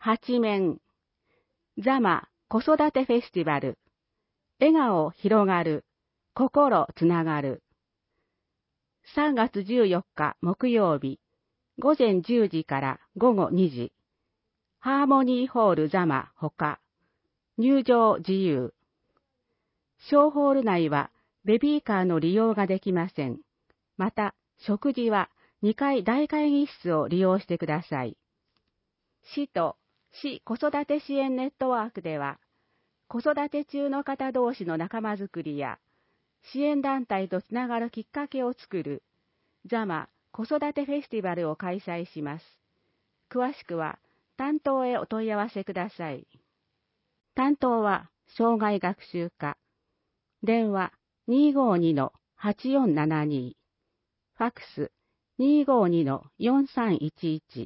八面、座間子育てフェスティバル、笑顔広がる、心つながる。3月14日木曜日、午前10時から午後2時、ハーモニーホール座間ほか、入場自由。小ホール内はベビーカーの利用ができません。また、食事は2階大会議室を利用してください。市と市子育て支援ネットワークでは、子育て中の方同士の仲間づくりや、支援団体とつながるきっかけを作る、座間子育てフェスティバルを開催します。詳しくは、担当へお問い合わせください。担当は、障害学習課。電話252-8472。ファックス252-4311。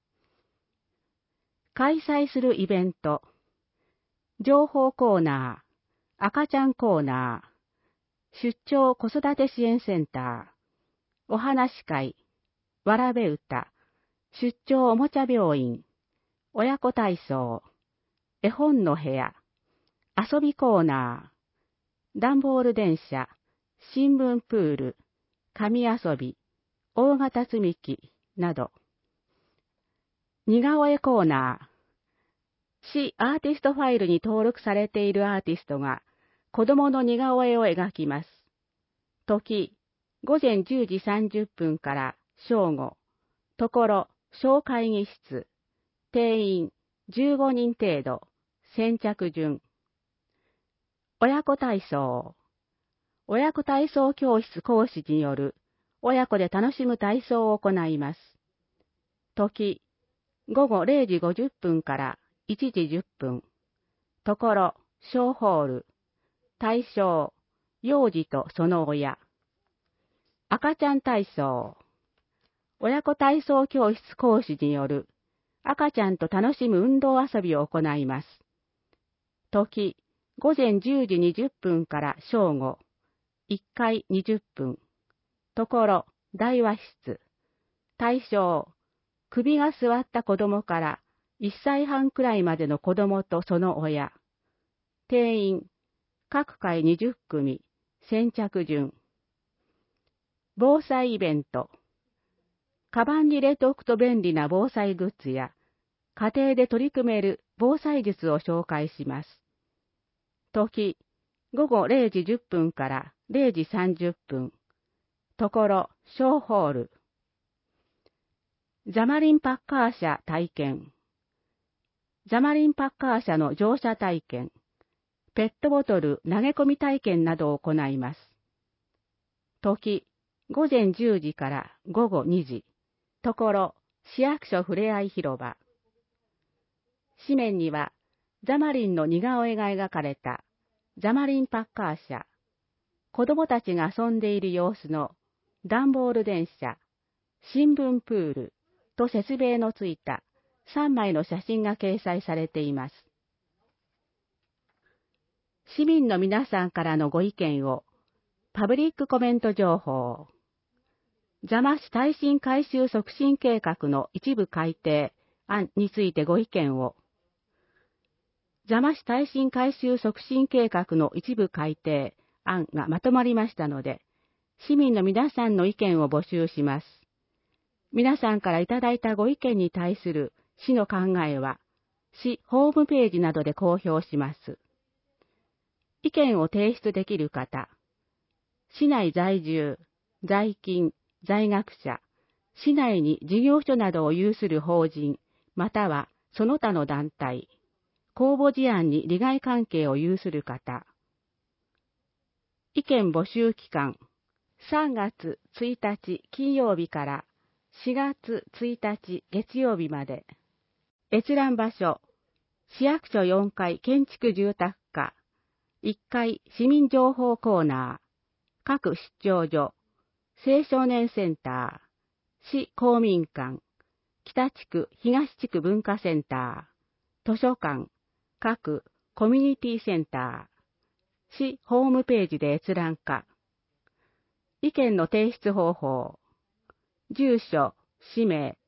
開催するイベント。情報コーナー、赤ちゃんコーナー、出張子育て支援センター、お話会、わらべ歌、出張おもちゃ病院、親子体操、絵本の部屋、遊びコーナー、段ボール電車、新聞プール、紙遊び、大型積み木など。似顔絵コーナー。市アーティストファイルに登録されているアーティストが子供の似顔絵を描きます。時、午前10時30分から正午。ところ、小会議室。定員15人程度。先着順。親子体操。親子体操教室講師による親子で楽しむ体操を行います。時、午後0時50分から1時10分。ところ、小ホール。対象、幼児とその親。赤ちゃん体操。親子体操教室講師による赤ちゃんと楽しむ運動遊びを行います。時、午前10時20分から正午。1回20分。ところ、大和室。対象、首が座った子供から1歳半くらいまでの子供とその親。定員、各回20組、先着順。防災イベント。カバンに入れておくと便利な防災グッズや、家庭で取り組める防災術を紹介します。時、午後0時10分から0時30分。ところ、小ホール。ザマリンパッカー車体験。ザマリンパッカー車の乗車体験。ペットボトル投げ込み体験などを行います。時、午前10時から午後2時。ところ、市役所ふれあい広場。紙面には、ザマリンの似顔絵が描かれた、ザマリンパッカー車。子供たちが遊んでいる様子の、段ボール電車、新聞プールと説明のついた3枚の写真が掲載されています。市民の皆さんからのご意見を、パブリックコメント情報。座間市耐震改修促進計画の一部改定案についてご意見を。座間市耐震改修促進計画の一部改定案がまとまりましたので、市民の皆さんの意見を募集します。皆さんからいただいたご意見に対する市の考えは、市ホームページなどで公表します。意見を提出できる方、市内在住、在勤、在学者、市内に事業所などを有する法人、またはその他の団体、公募事案に利害関係を有する方。意見募集期間、3月1日金曜日から4月1日月曜日まで。閲覧場所、市役所4階建築住宅課、1階市民情報コーナー、各出張所、青少年センター、市公民館、北地区東地区文化センター、図書館、各コミュニティセンター、市ホームページで閲覧可。意見の提出方法、住所、氏名、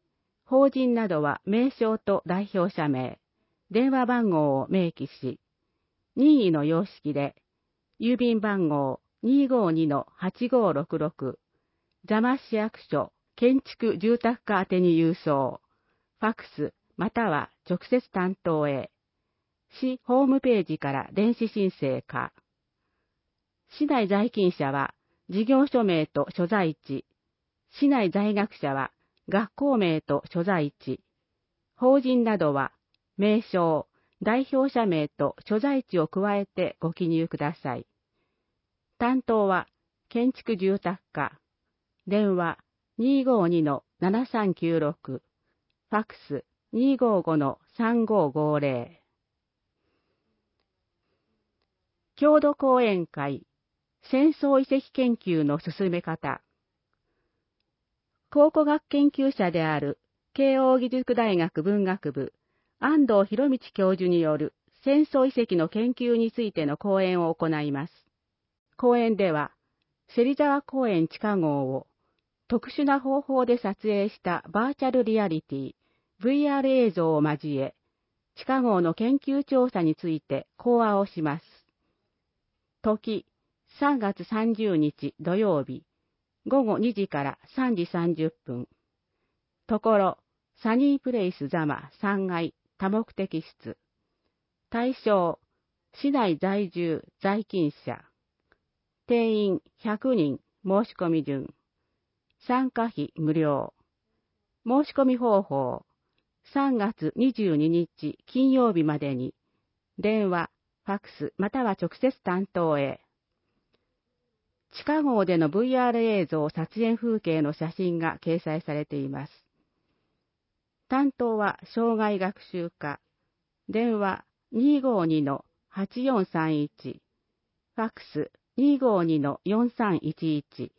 法人などは名称と代表者名、電話番号を明記し、任意の様式で、郵便番号 252-8566、座間市役所建築住宅課宛てに郵送、ファックスまたは直接担当へ、市ホームページから電子申請か。市内在勤者は事業所名と所在地、市内在学者は学校名と所在地、法人などは名称、代表者名と所在地を加えてご記入ください。担当は建築住宅課、電話 252-7396、ファックス 255-3550。郷土講演会、戦争遺跡研究の進め方。考古学研究者である慶應義塾大学文学部安藤博道教授による戦争遺跡の研究についての講演を行います。講演では、芹沢公園地下壕を特殊な方法で撮影したバーチャルリアリティ VR 映像を交え、地下壕の研究調査について講話をします。時、3月30日土曜日、午後2時から3時30分。ところ、サニープレイス座間3階多目的室。対象、市内在住在勤者。定員100人申し込み順。参加費無料。申し込み方法、3月22日金曜日までに、電話、ファックスまたは直接担当へ。地下壕での VR 映像撮影風景の写真が掲載されています。担当は障害学習課。電話 252-8431。ファックス 252-4311。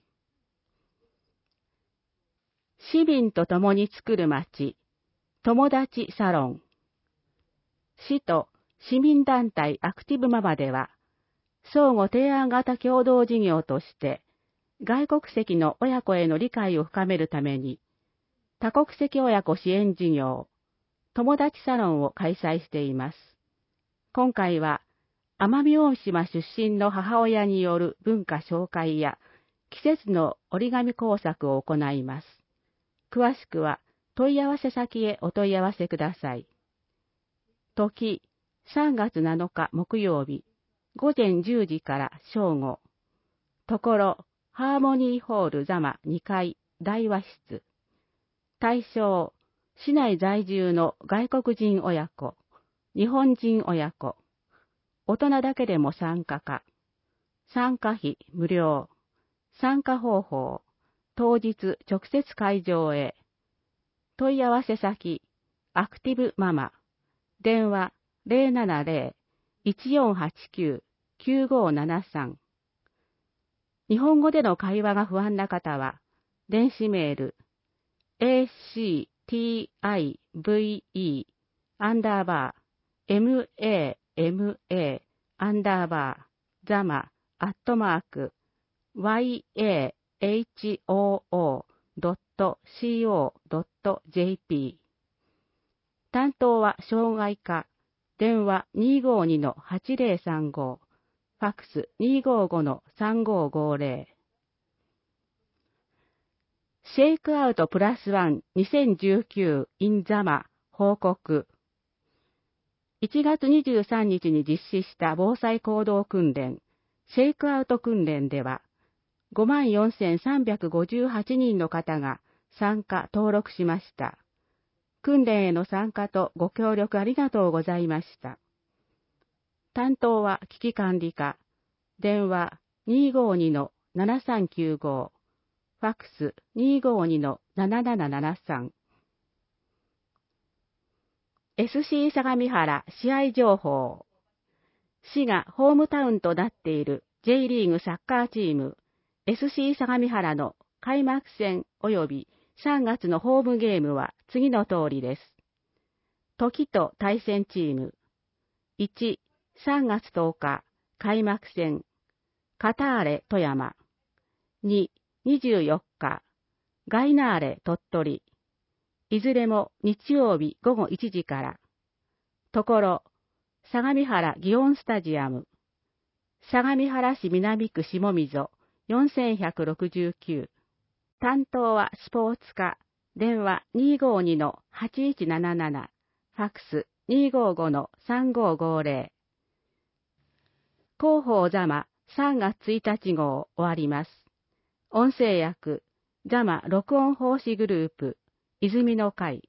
市民と共に作る街、友達サロン。市と市民団体アクティブママでは、相互提案型共同事業として、外国籍の親子への理解を深めるために、多国籍親子支援事業、友達サロンを開催しています。今回は、奄美大島出身の母親による文化紹介や、季節の折り紙工作を行います。詳しくは、問い合わせ先へお問い合わせください。時、3月7日木曜日、午前10時から正午。ところ、ハーモニーホール座間2階大和室。対象、市内在住の外国人親子、日本人親子。大人だけでも参加か。参加費無料。参加方法、当日直接会場へ。問い合わせ先、アクティブママ。電話070-1489-9573。日本語での会話が不安な方は、電子メール、active-mama-zama@yahoo.co.jp。担当は障害課、電話252-8035、ファックス255-3550。シェイクアウトプラスワン2019 in ザマ報告。1月23日に実施した防災行動訓練、シェイクアウト訓練では、54,358 人の方が参加登録しました。訓練への参加とご協力ありがとうございました。担当は危機管理課、電話 252-7395、ファックス 252-7773。SC 相模原試合情報。市がホームタウンとなっている J リーグサッカーチーム SC 相模原の開幕戦及び3月のホームゲームは次の通りです。時と対戦チーム。1、3月10日、開幕戦。カターレ富山。2、24日、ガイナーレ鳥取。 いずれも日曜日午後1時から。ところ、相模原祇園スタジアム。相模原市南区下溝4169。担当はスポーツ課。電話252-8177。ファックス255-3550。広報座間3月1日号終わります。音声訳、座間録音奉仕グループ、泉の会。